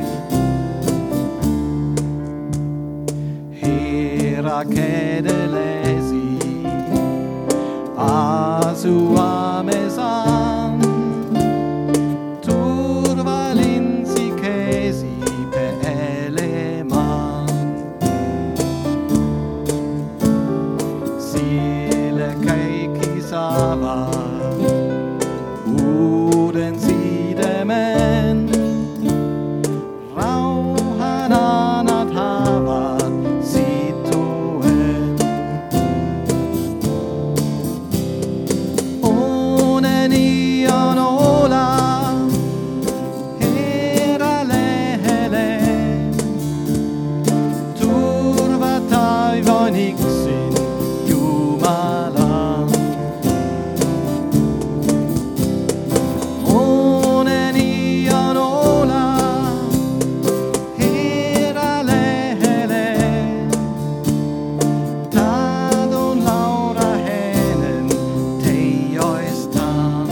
Hera kedelesi, asu amesan, turvalinsi kesi pe eleman. Sile keikisava, uden sidemen, rauhananat havat situen. Ohne nion ola, hera lehele, turva taivaniksin Jumalan. Ohne nion ola, hera lehele, tadon laura hänen teioistan.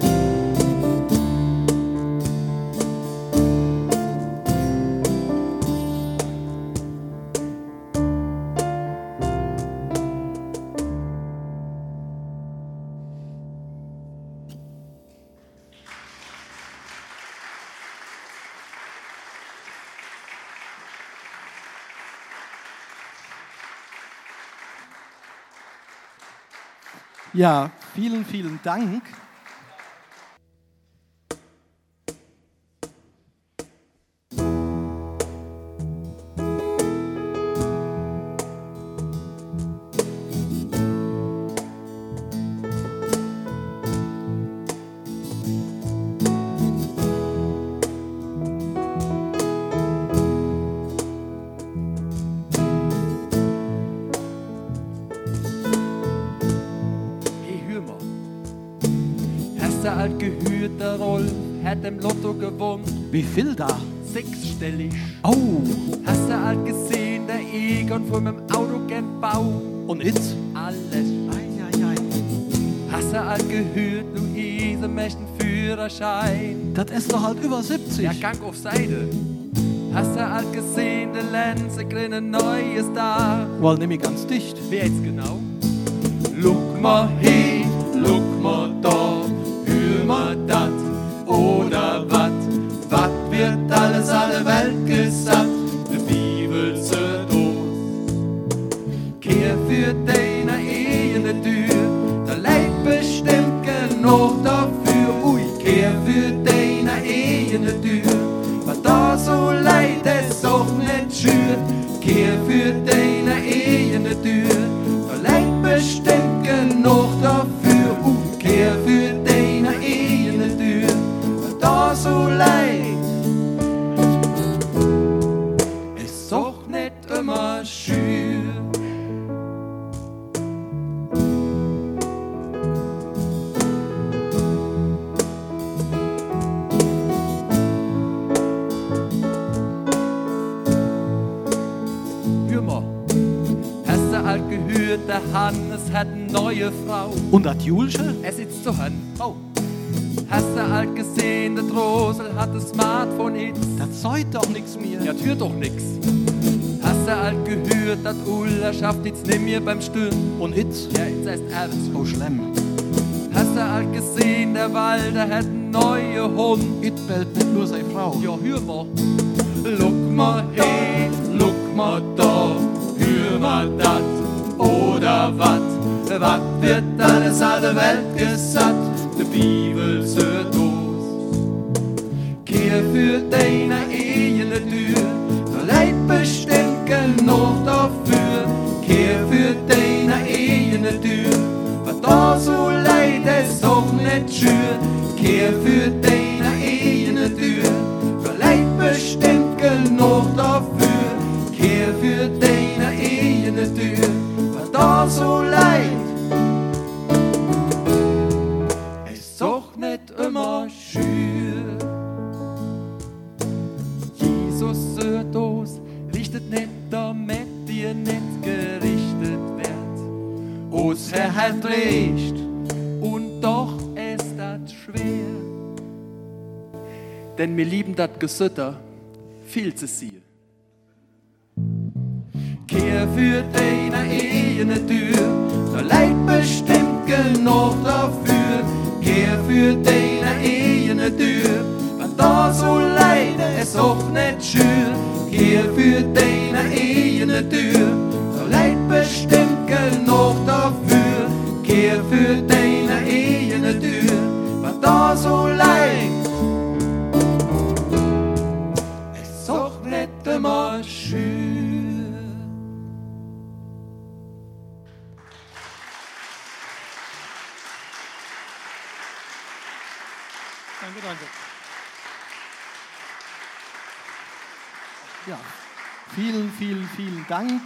Ja, vielen, vielen Dank. Hey, hör mal. Hast du alt gehört, der Rolf hat im Lotto gewonnen? Wie viel da? Sechsstellig. Oh, Hast du alt gesehen, der Egon von meinem Auto gern Bau? und jetzt? Alles. Ei. Hast du alt gehört, Luise möchte einen Führerschein? Das ist doch halt über 70. Ja, gang auf Seite. Hast du alt gesehen, der Lenze kriegt ein neues da? Wohl nämlich ganz dicht. Wer jetzt genau? Look mal hin, look mal da, hör mal dat oder wat. Wat wird alles alle Welt gesagt? Die Bibel sagt uns. Kehr für deine Ehe in die Tür, da leid bestimmt genug dafür. Ui, kehr für deine Ehe in die Tür, was da so leid ist auch nicht schür. Kehr für deine Ehe in die Tür, da leid bestimmt genug dafür. Kehr für deine Ehe in die Tür, was da so leid ist auch nicht immer schür. Hör mal, hast du alt gehört, der Hannes hat eine neue Frau? Und das Julsche? Er sitzt zu Hand. Oh. Hast du alt gesehen, der Drosel hat das Smartphone jetzt? Das sagt doch nichts mehr. Ja, tür doch nix. Hast Hast du alt gehört, dat Ulla schafft jetzt nicht mehr beim Stimmen? Und jetzt? Ja, jetzt heißt Abends. Oh, schlimm. Hast du alt gesehen, der Walder hat einen neuen Hund? Jetzt bellt nicht nur seine Frau. Ja, hör mal. Look mal hin, look mal da, hör mal dat oder wat. Wat wird alles alle Welt gesagt? Die Bibel sagt aus. Kehr für deine eigene Tür, verleiht bestimmt genug dafür. Kehr für deine eigene Tür, was da so leid ist auch nicht schür. Kehr für deine eigene Tür, verleiht bestimmt genug dafür. Kehr für deine eigene Tür, was da so leid ist auch nicht immer schür. Jesus sagt uns, richtet nicht, damit dir nicht gerichtet wird. Uns Herr hat recht, und doch ist das schwer. Denn wir lieben das Gesütter viel zu sehr. Kehr für deine eigene Tür, da leid bestimmt genug dafür. Kehr für deine eigene Tür, was da so leid ist auch nicht schür. Kehr für deine eigene Tür, da leid bestimmt genug dafür. Kehr für deine eigene Tür, was da so leid ist auch nicht immer schür. Danke, danke. Ja, vielen Dank.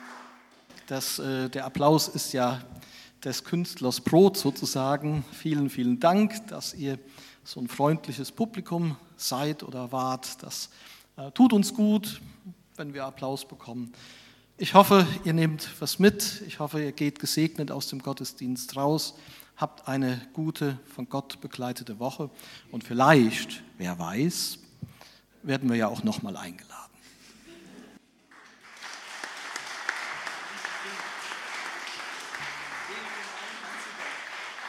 Der Applaus ist ja des Künstlers Brot sozusagen. Vielen Dank, dass ihr so ein freundliches Publikum seid oder wart. Das tut uns gut, wenn wir Applaus bekommen. Ich hoffe, ihr nehmt was mit. Ich hoffe, ihr geht gesegnet aus dem Gottesdienst raus. Habt eine gute, von Gott begleitete Woche. Und vielleicht, wer weiß, werden wir ja auch nochmal eingeladen.